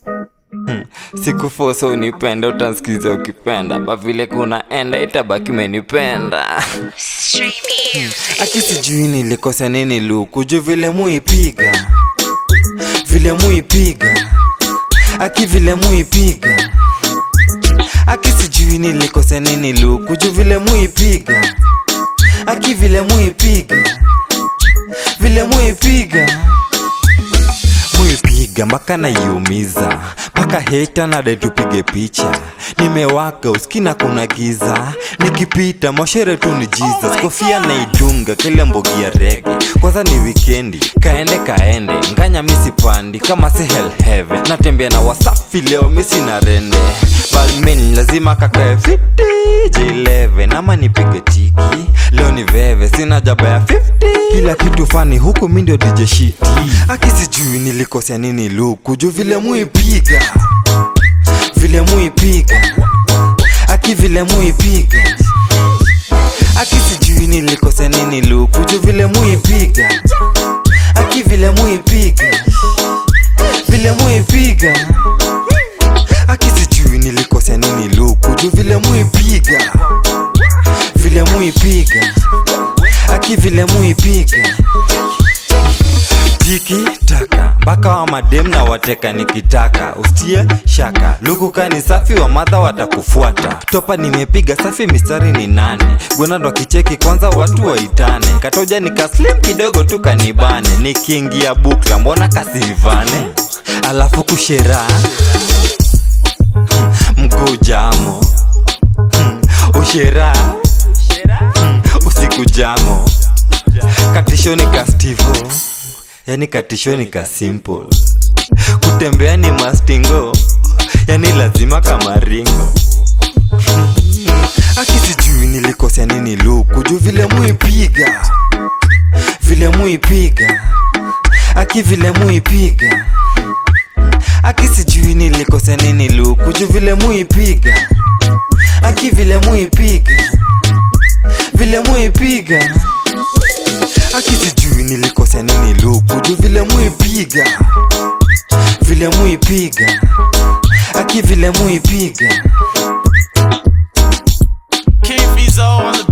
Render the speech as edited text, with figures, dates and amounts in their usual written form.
Sikuforce unipenda, utansikiza ukipenda, ba vile kunaenda itabaki menipenda. Aki sijui nilikosa nini luku, juu vile muipiga, vile muipiga, aki vile muipiga. Aki sijui nilikosa nini luku, juu vile muipiga, aki vile muipiga, vile muipiga. Muipiga mpaka naiumiza, mpaka hater nade tupige picha. Nimewaka uskina kuna giza, nikipita moshere tu ni Jesus. Kofia naidunga kile mbogi ya rege, kwanza ni weekendi, kaende nganya misi pandi kama si hell heaven. Natembea na Wasafi leo misi na rende, Balmain lazima kakae fiti J11 ama nipige tiki. Leo ni veve sina jaba ya 50, kila kitu fani huku mi ndio DJ shiti. Aki sijui nilikosea nini luku, juu vile muipiga, vile muipiga, aki vile muipiga. Aki sijui nilikosea nini luku, juu vile muipiga, aki vile muipiga, vile muipiga. Aki sijui nilikosea nini luku, juu vile muipiga, vile muipiga, aki vile muipiga. Tiki taka mpaka wa madem na wateka nikitaka, ustie shaka luku kani safi wa madha watakufuata. Topa nimepiga safi mistari ni 8, gwana ndo kicheki kwanza watu waitane. Katoja nikaslim kidogo tu kanibane, nikiingia bukla mbona kasivane. Alafu kushera mkujamo, ushera usiku jamo. Katishoni ka Stivo, yani katishoni ka simple. Kutembea ni mastingo, yani lazima kama ringo. Aki sijui nilikosea nini luku, juu vile muipiga, vile muipiga, aki vile muipiga. Aki sijui nilikosea nini luku, juu vile muipiga, aki vile muipiga, vile muipiga. Aki sijui nilikosea nini luku, juu vile muipiga, vile muipiga, aki vile muipiga. K-Fizo on the